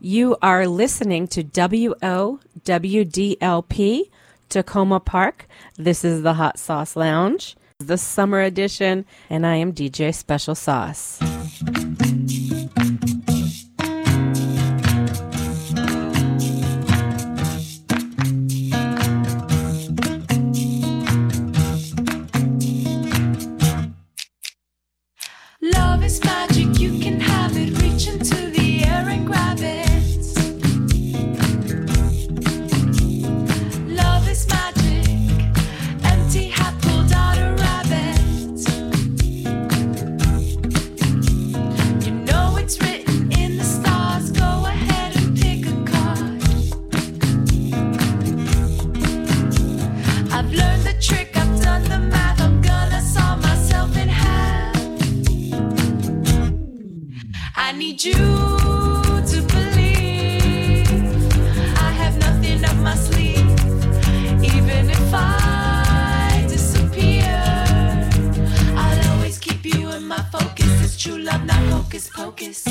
You are listening to WOWDLP, Tacoma Park. This is the Hot Sauce Lounge, the summer edition, and I am DJ Special Sauce. Love is magic, you can have it, reach into the air and grab it. Love is magic, empty hat pulled out a rabbit. You know it's written in the stars, go ahead and pick a card. I've learned the trick, I've done the math, I'm gonna saw myself in half. I need you to believe I have nothing up my sleeve. Even if I disappear, I'll always keep you in my focus. It's true love, not hocus pocus.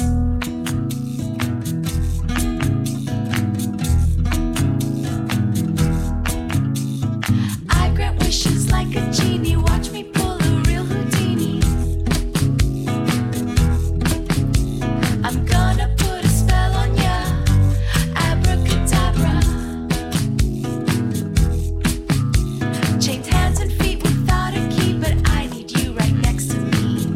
I grant wishes like a genie. Watch me pull a real Houdini. I'm gonna put a spell on ya, abracadabra. Chained hands and feet without a key, but I need you right next to me.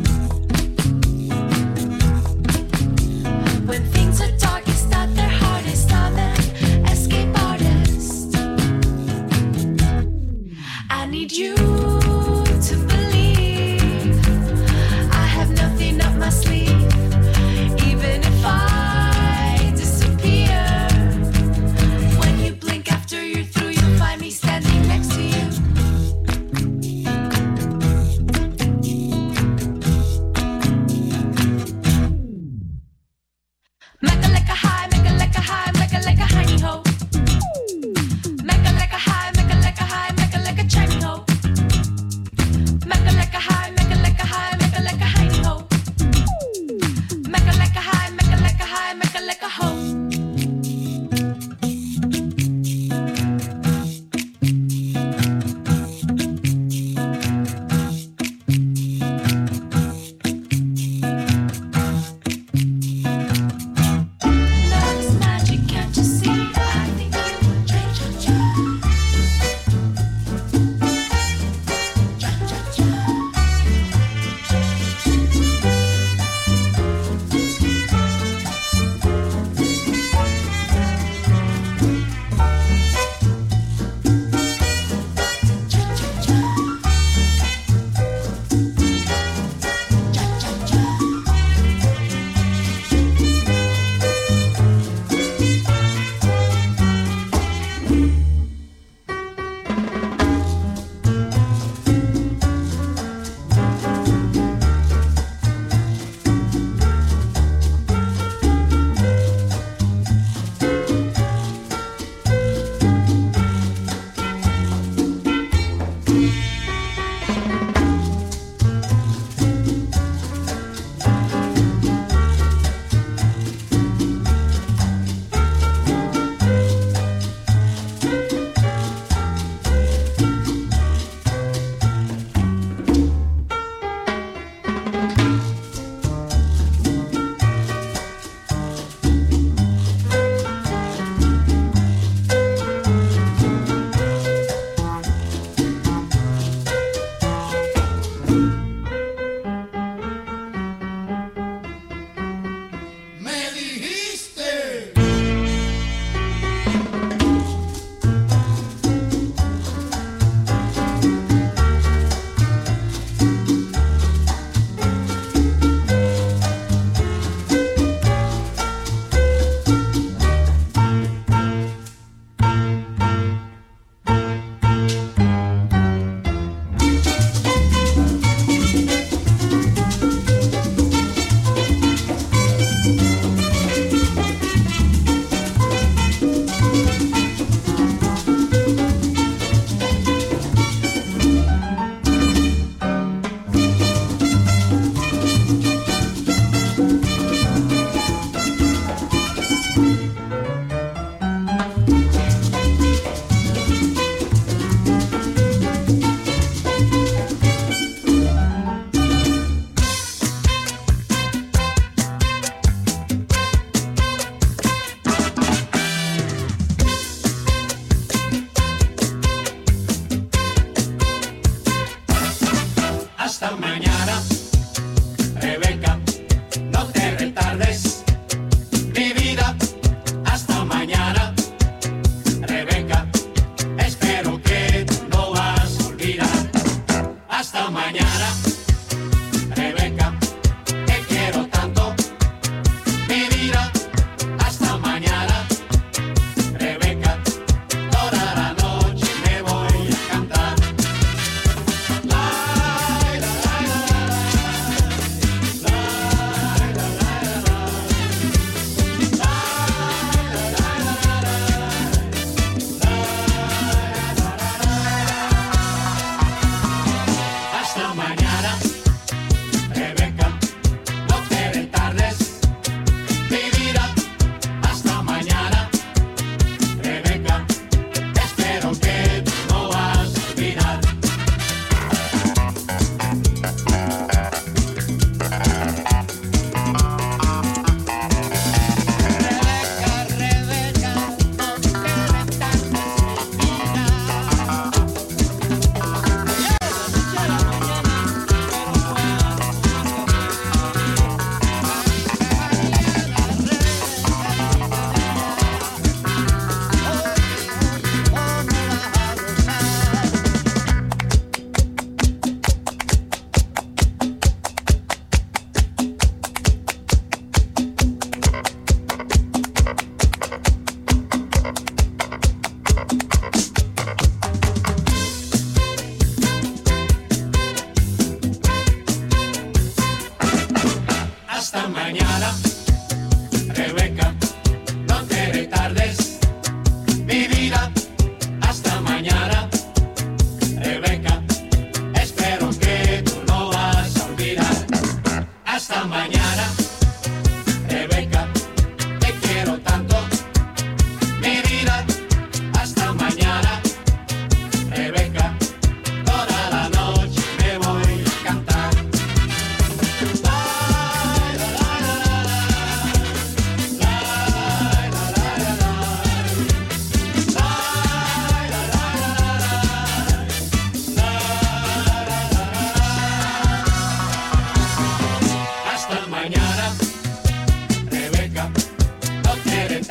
When things are darkest at their hardest, I'm an escape artist. I need you to believe I have nothing up my sleeve. Even if I disappear, when you blink after you're through, you'll find me standing next to you. Mecca like a high, mecca like a high, mecca like a hiney ho. Mecca like a high, mecca like a high, mecca like a chimey ho. Mecca like a high, mecca like a high, mecca like a hiney ho. Mecca like a high, mecca like a high, mecca like a ho. Love is magic, can't you see? I think you would change your job.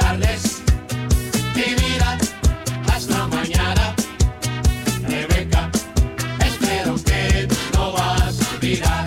tardes, mi vida, hasta mañana. Rebeca, espero que no vas a olvidar.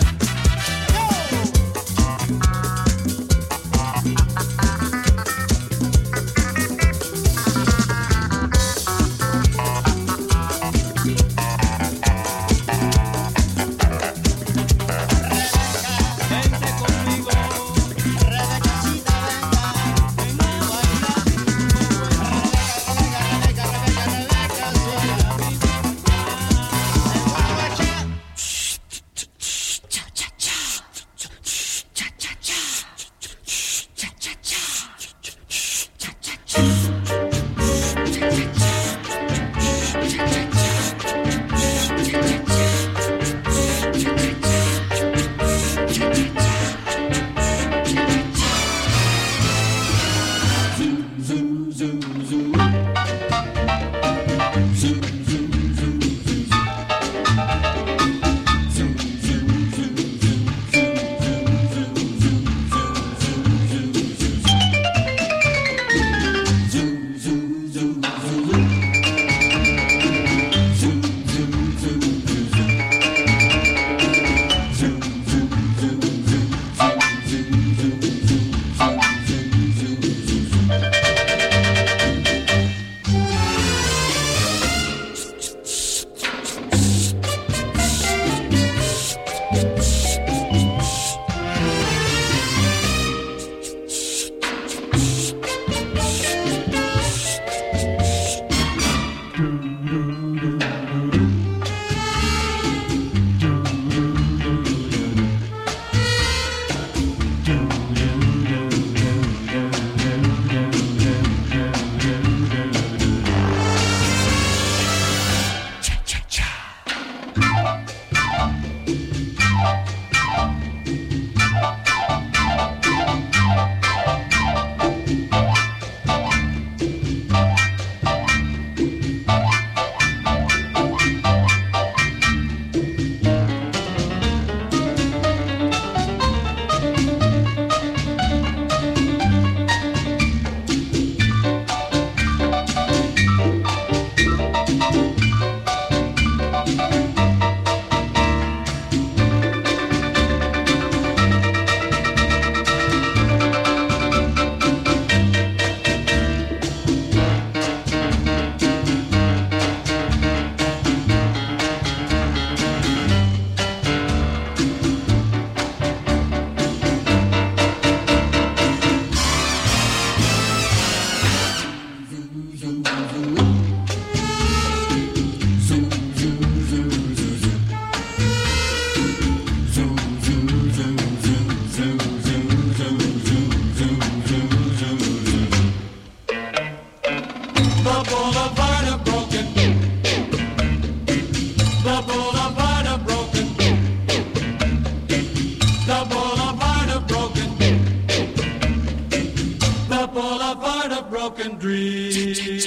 Broken dreams.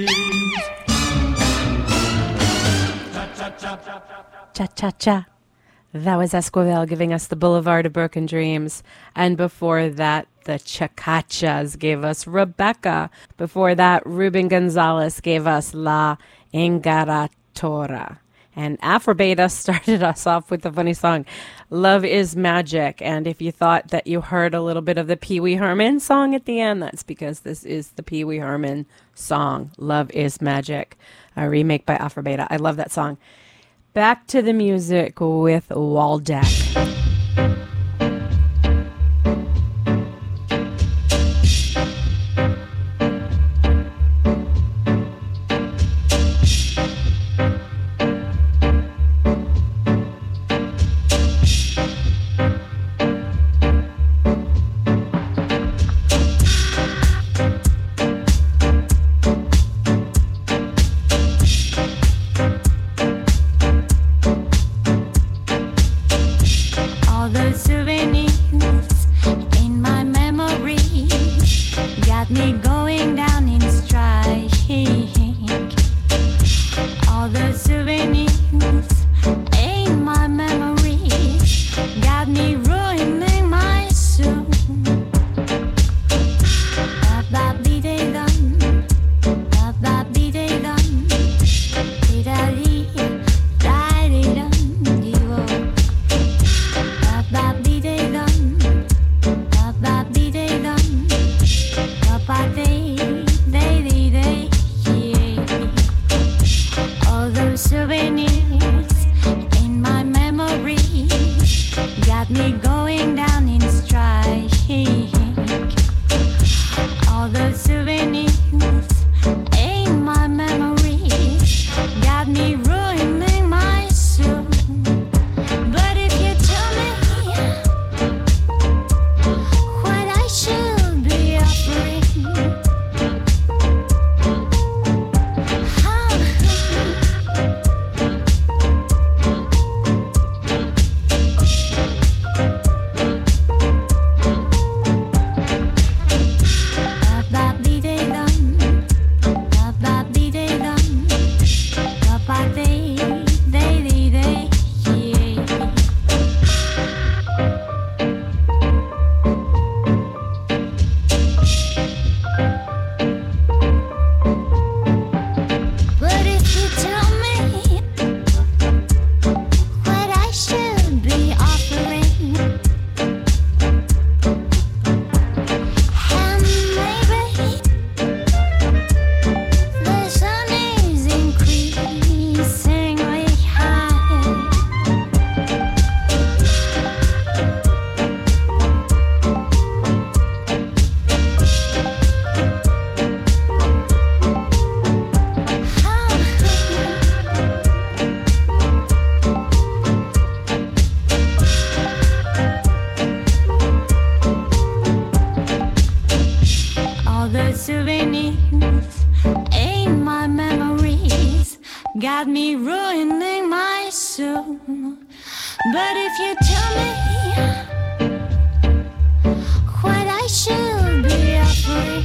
Cha-cha-cha. That was Esquivel giving us the Boulevard of Broken Dreams. And before that, the Chacachas gave us Rebecca. Before that, Ruben Gonzalez gave us La Engaratora. And Afrobeta started us off with the funny song, Love is Magic. And if you thought that you heard a little bit of the Pee Wee Herman song at the end, that's because this is the Pee Wee Herman song, Love is Magic, a remake by Afrobeta. I love that song. Back to the music with Waldeck. That beat souvenirs ain't my memories. Got me ruining my soul. But if you tell me what I should be afraid,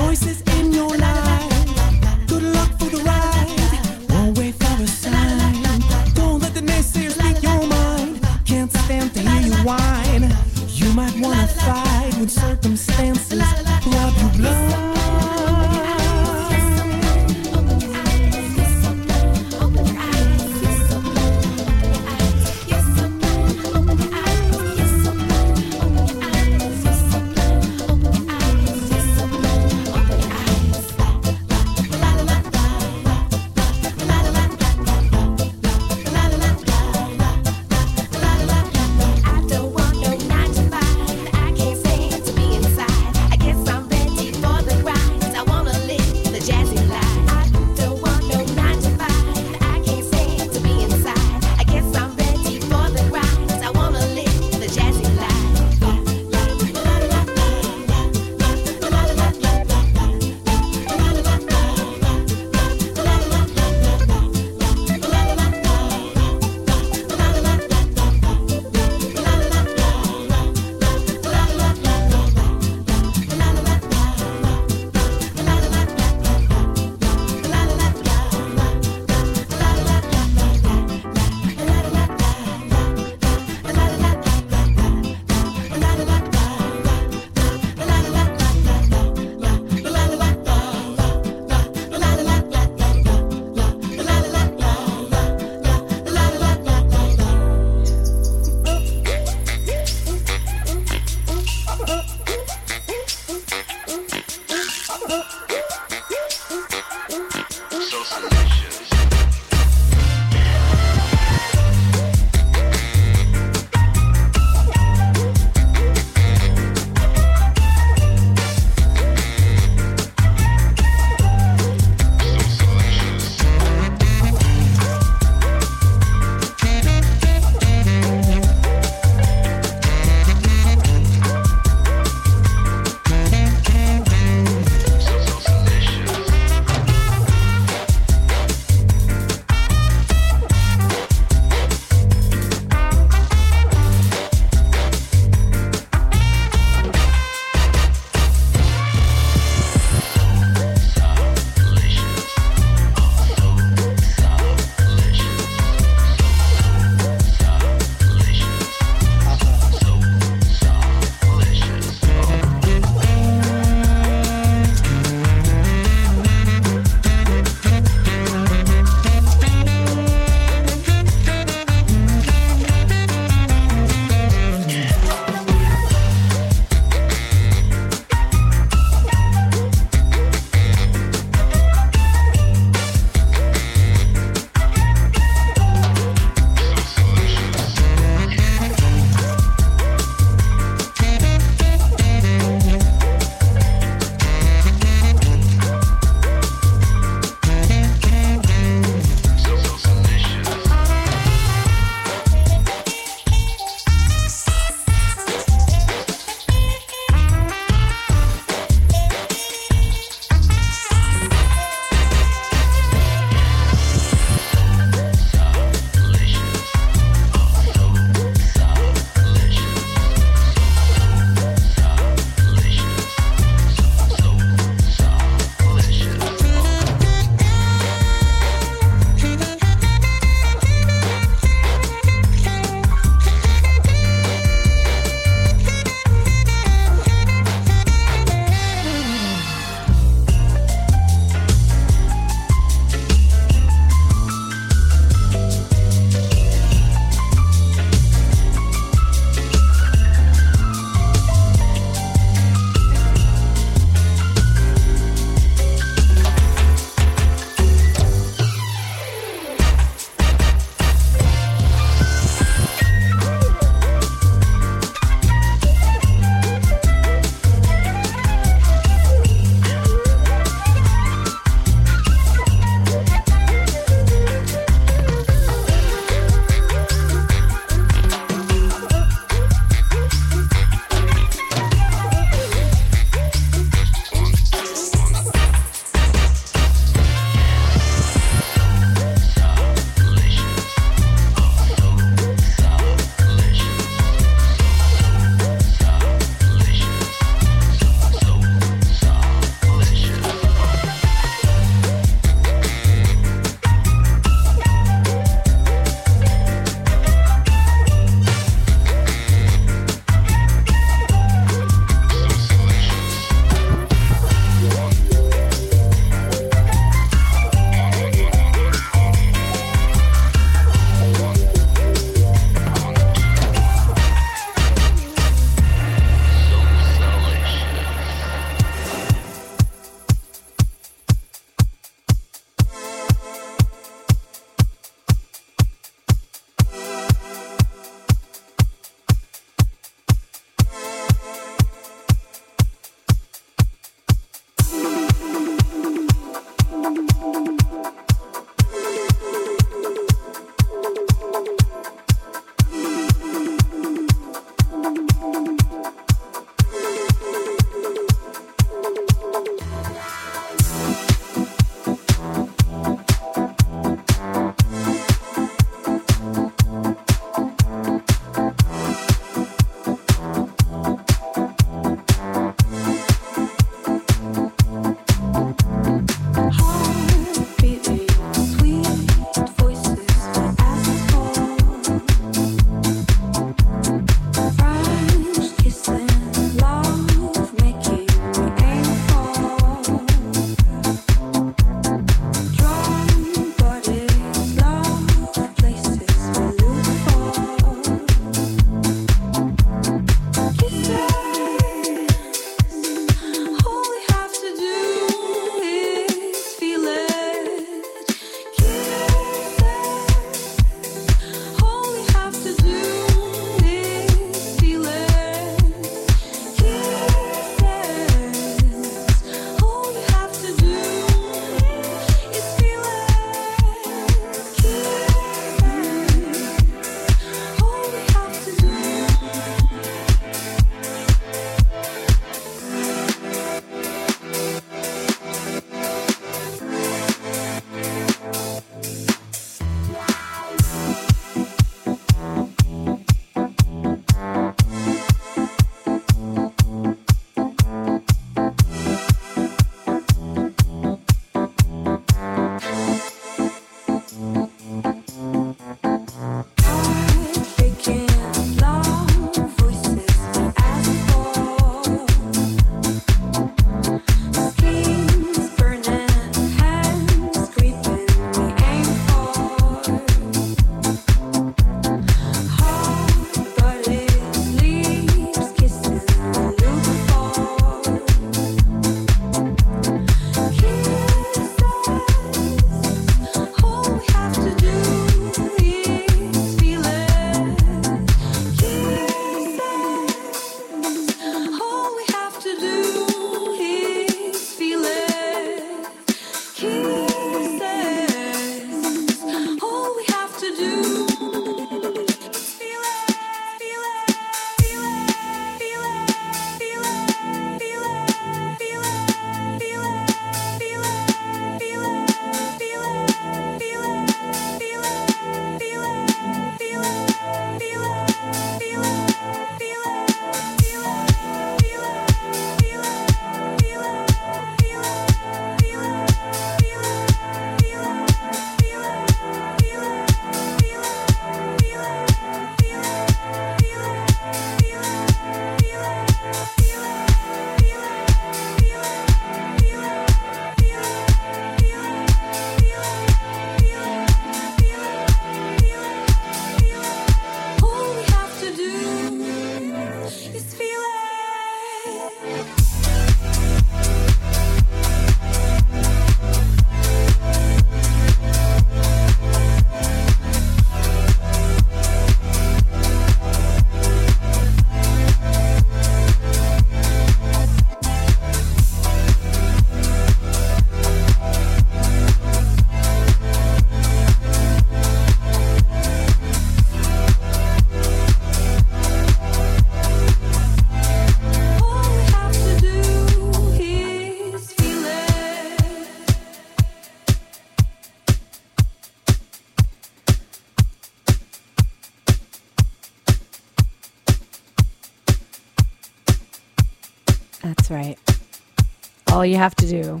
That's right. All you have to do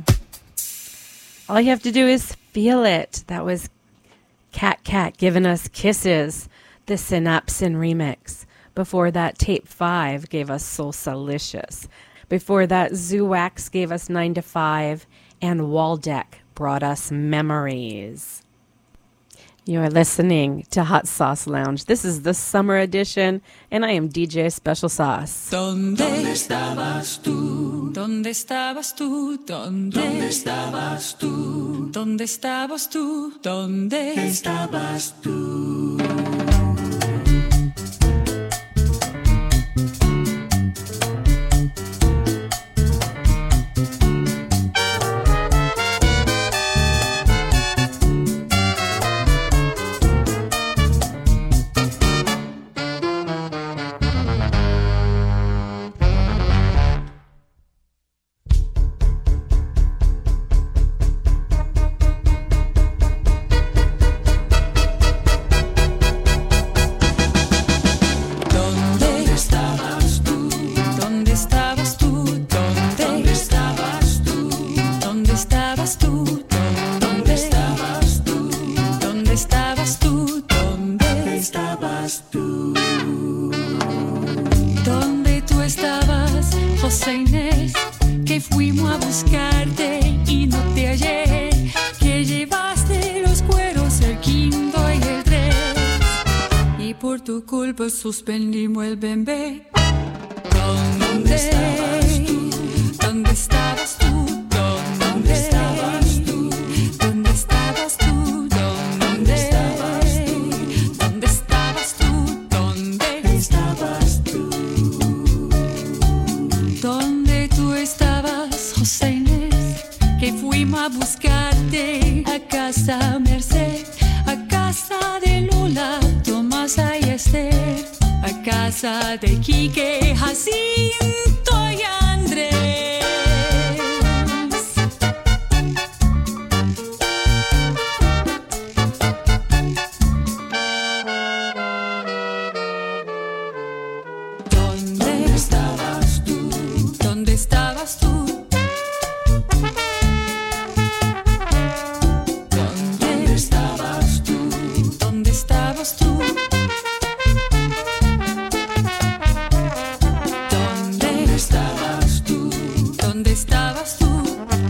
is feel it. That was Cat Cat giving us Kisses, the Synapsin remix. Before that, Tape 5 gave us Soulsalicious. Before that, Zoowax gave us 9 to 5, and Waldeck brought us Memories. You're listening to Hot Sauce Lounge. This is the summer edition, and I am DJ Special Sauce. ¿Dónde estabas tú? ¿Dónde estabas tú? ¿Dónde estabas tú? ¿Dónde estabas tú? ¿Dónde estabas tú? Suspendimos el bebé. ¿Dónde estabas tú? ¿Dónde estabas tú? ¿Dónde estabas tú? ¿Dónde estabas tú? ¿Dónde estabas tú? ¿Dónde estabas tú? ¿Dónde estabas tú? ¿Dónde tú estabas, José Inés? Que fuimos a buscarte a casa Merced, a casa de Lola, Tomasa y Esther, a casa de Quique, Jacinto y Andrés. ¿Dónde estabas tú? ¿Dónde estabas tú? ¿Dónde estabas tú? ¿Dónde estabas tú? ¿Dónde estabas tú? ¿Dónde estabas tú?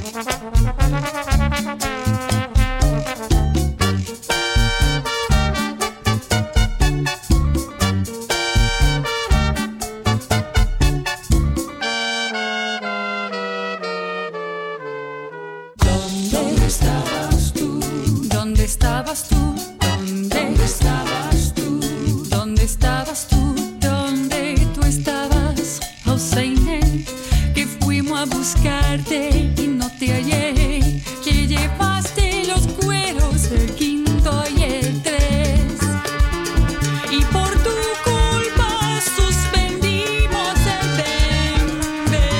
¿Dónde estabas tú? ¿Dónde estabas tú? ¿Dónde estabas tú? ¿Dónde estabas tú? ¿Dónde tú estabas, José Inés? Que fuimos a buscarte y no te hallé, que llevaste los cueros, el quinto y el 3. Y por tu culpa suspendimos el bebé.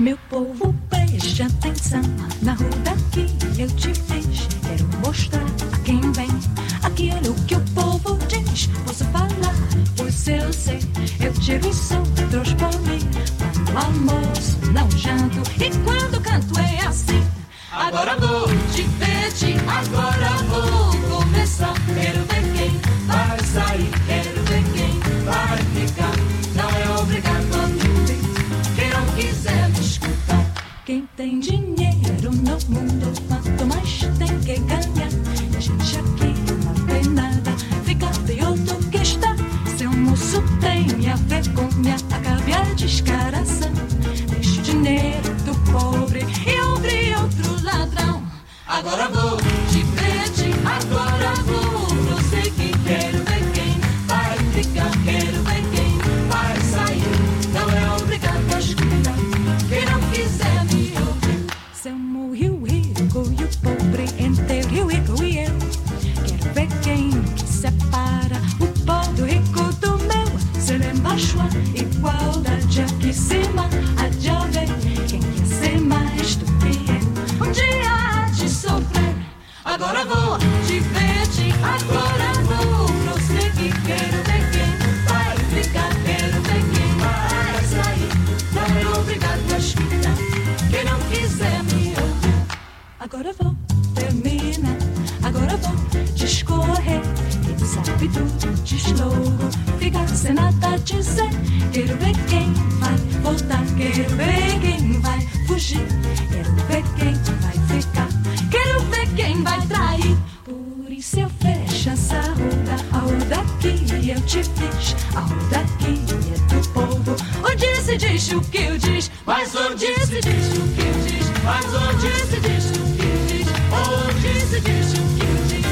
Meu povo, preste atenção. Na rua daqui eu te fiz. Quero mostrar a quem vem aquilo que o povo diz. Posso falar, pois eu sei. Eu tiro e sou, trouxe por mim. Quando almoço, não janto. E quando canto é assim. Agora vou divertir, agora vou começar. Quero ver quem vai sair, quero ver quem vai ficar. Não é obrigado a ouvir, quem não quiser me escutar. Quem tem dinheiro no mundo, quanto mais tem que ganhar. A gente aqui não tem nada, fica pior do que está. Seu moço tem a vergonha, acabe a descaração. Deixe o dinheiro do pobre e ouvre outro ladrão. Agora vou divertir, agora vou prosseguir. Quero ver quem vai ficar, quero ver quem vai sair. Não é obrigado a escutar, quem não quiser me ouvir. Somos Rio Rico e o pobre entre Rio Rico e eu. Quero ver quem que separa o pobre rico do meu. Ser embaixo a igualdade aqui em cima, há de haver quem quer ser mais do que eu. Um dia há de sofrer. Agora vou divertir, agora vou prosseguir. Quero ver quem vai ficar, quero ver quem vai sair. Não é obrigado a escutar, quem não quiser me ouvir. Agora vou terminar, agora vou discorrer. Quem sabe tudo diz logo, fica sem nada a dizer. Quero ver quem vai voltar, quero ver quem vai fugir. Quero ver quem vai ficar, quero ver quem vai trair. Por isso eu fecho essa roda, a roda que eu te fiz. A roda que é do povo, onde se diz o que eu diz. Mas onde se diz o que eu diz. Mas onde se diz o que eu diz. Onde se diz o que eu diz.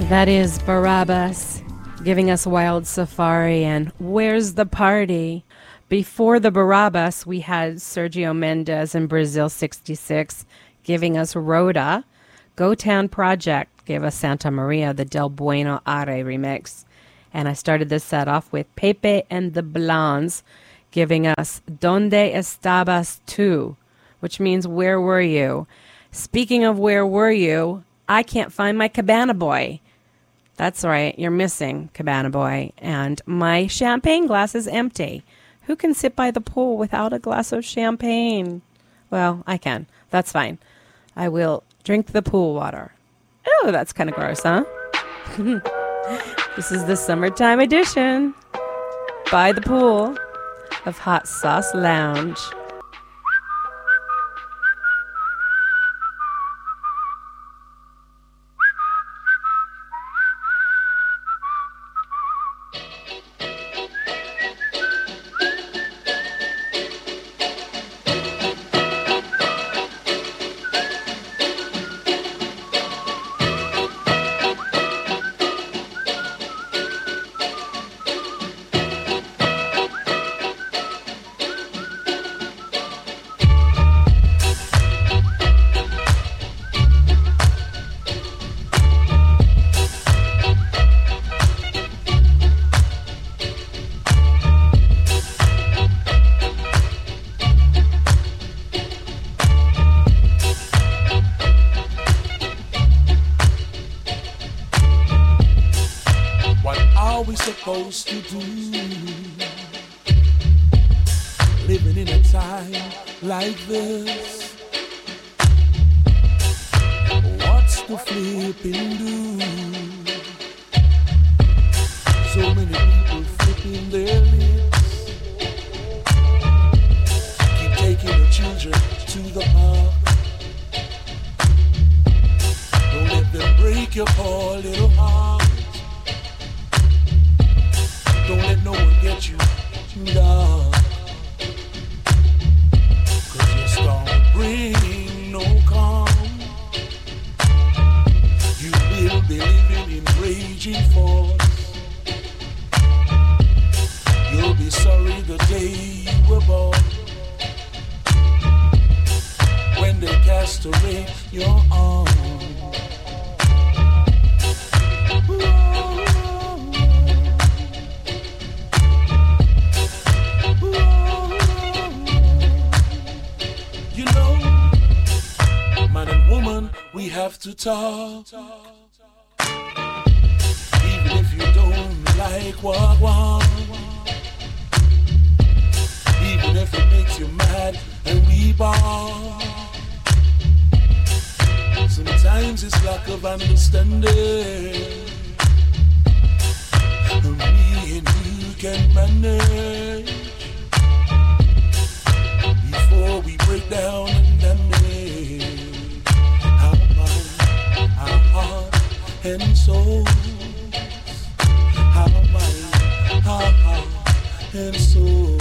That is Barabbas giving us Wild Safari and Where's the Party? Before the Barabbas, we had Sergio Mendes in Brazil 66 giving us Rhoda. Go Town Project gave us Santa Maria, the Del Bueno Are remix. And I started this set off with Pepe and the Blondes giving us Donde Estabas Tu, which means Where Were You? Speaking of Where Were You, I can't find my Cabana Boy. That's right, you're missing Cabana Boy. And my champagne glass is empty. Who can sit by the pool without a glass of champagne? Well, I can. That's fine. I will drink the pool water. Oh, that's kind of gross, huh? This is the summertime edition by the pool of Hot Sauce Lounge. Supposed to do, living in a time like this. What's the flipping do? So many people flipping their lips, keep taking the children to the park. Don't let them break your poor little heart. Don't let no one get you down, 'cause your storm will bring no calm. You will be living in raging force. You'll be sorry the day you were born, when they cast away your arms. We have to talk, even if you don't like what, even if it makes you mad and we bar. Sometimes it's lack of understanding, and me and you can manage before we break down and damage our heart and soul, our mind, our heart and soul.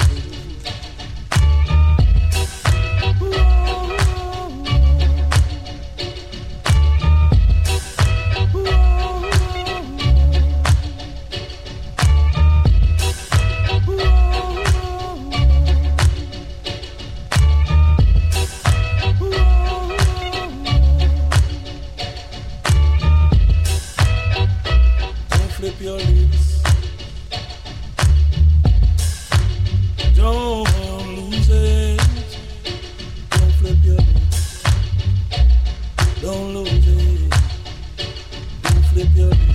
Flip your lips, don't lose it. Don't flip your lips, don't lose it. Don't flip your lips.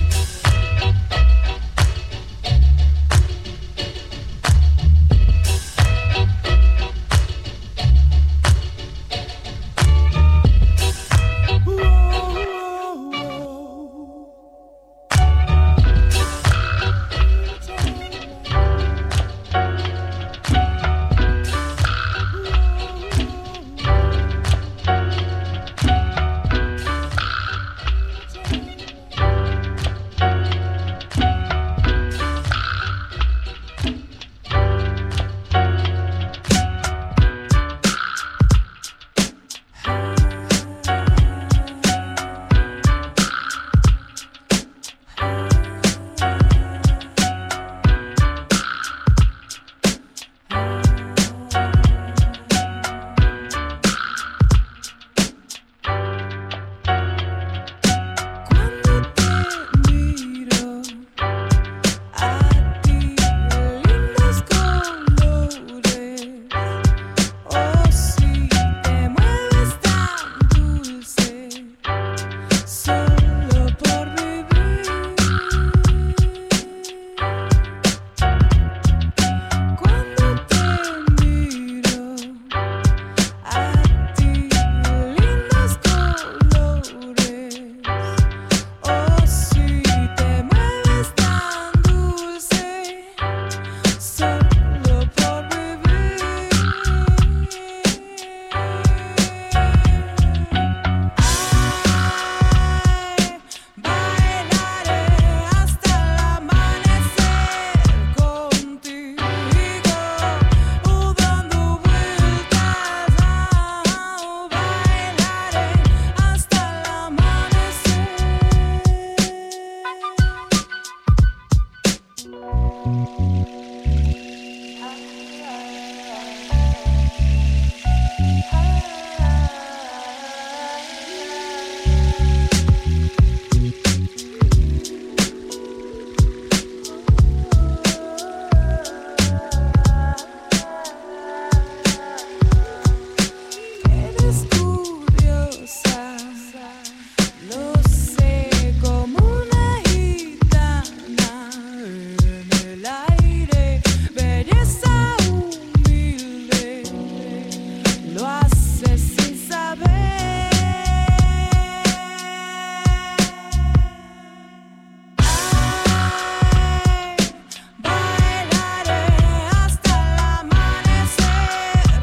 Lo sé como una gitana en el aire, belleza humilde, lo hace sin saber.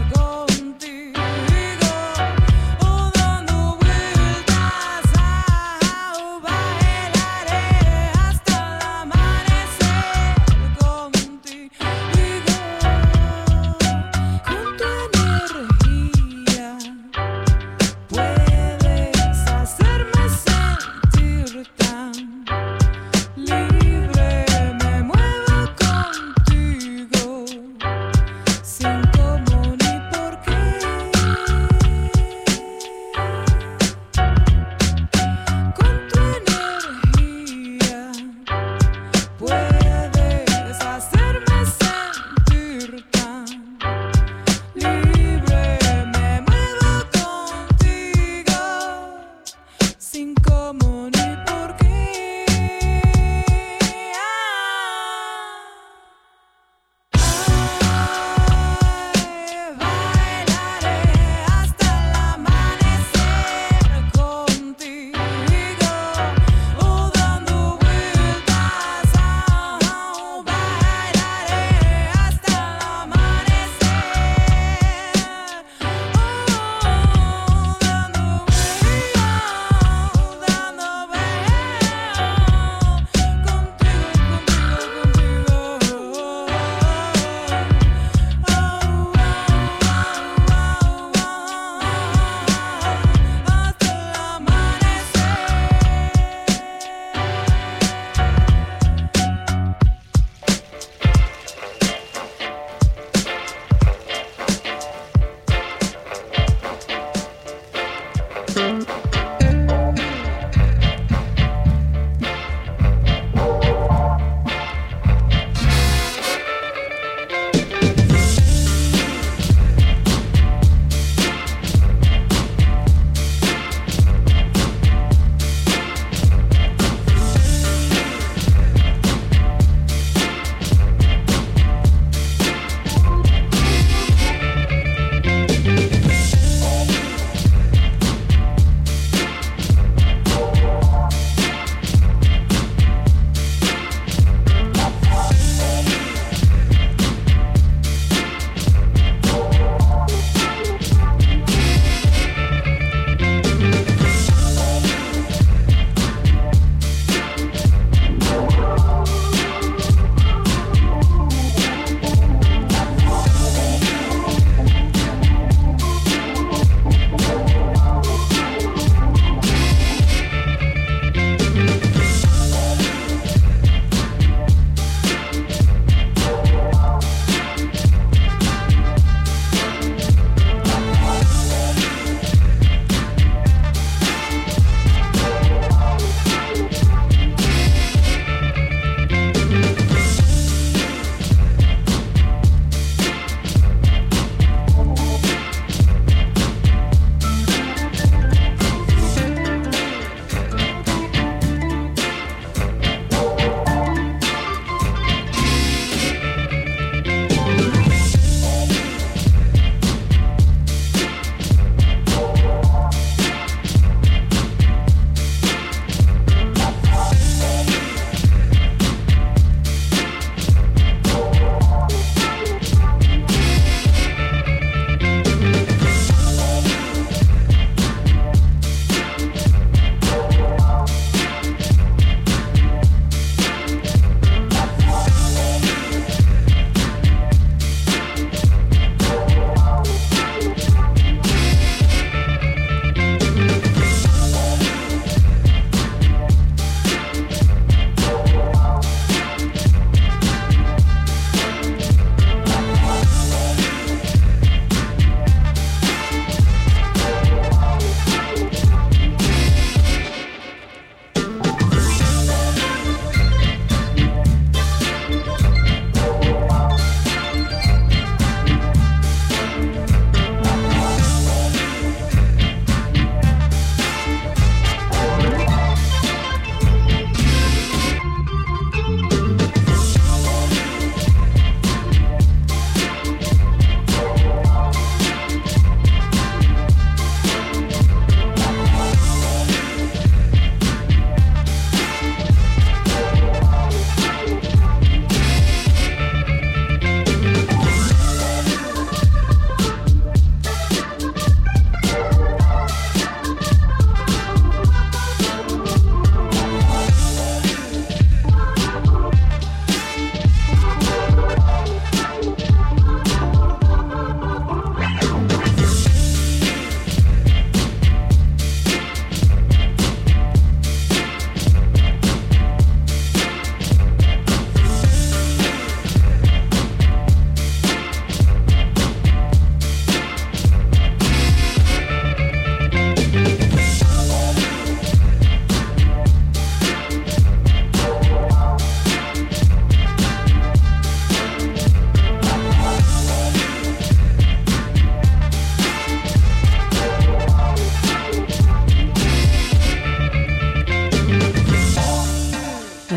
Contigo, o dando vueltas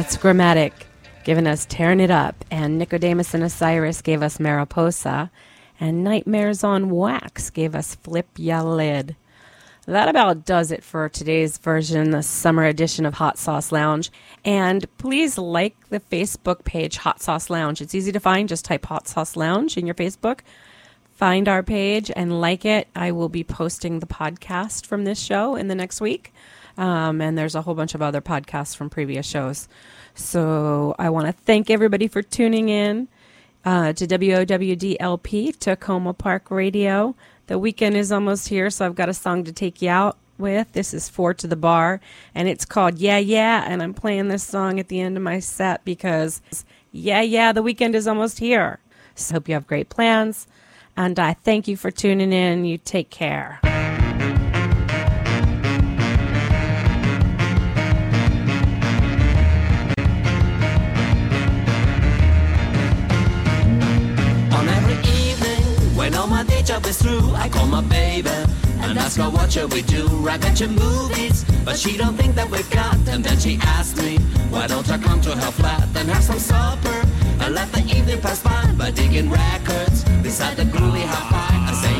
It's Grammatic, giving us Tearing It Up, and Nicodemus and Osiris gave us Mariposa, and Nightmares on Wax gave us Flip Ya Lid. That about does it for today's version, the summer edition of Hot Sauce Lounge. And please like the Facebook page, Hot Sauce Lounge. It's easy to find. Just type Hot Sauce Lounge in your Facebook. Find our page and like it. I will be posting the podcast from this show in the next week. And there's a whole bunch of other podcasts from previous shows. So I want to thank everybody for tuning in to WOWDLP, Tacoma Park Radio. The weekend is almost here, so I've got a song to take you out with. This is 4 to the Bar, and it's called Yeah, Yeah, and I'm playing this song at the end of my set because, yeah, the weekend is almost here. So I hope you have great plans, and I thank you for tuning in. You take care. When all my day job is through, I call my baby and ask her what shall we do. I bet you movies, but she don't think that we've got. And then she asks me, why don't I come to her flat and have some supper and let the evening pass by digging records beside the groovy hi-fi. I say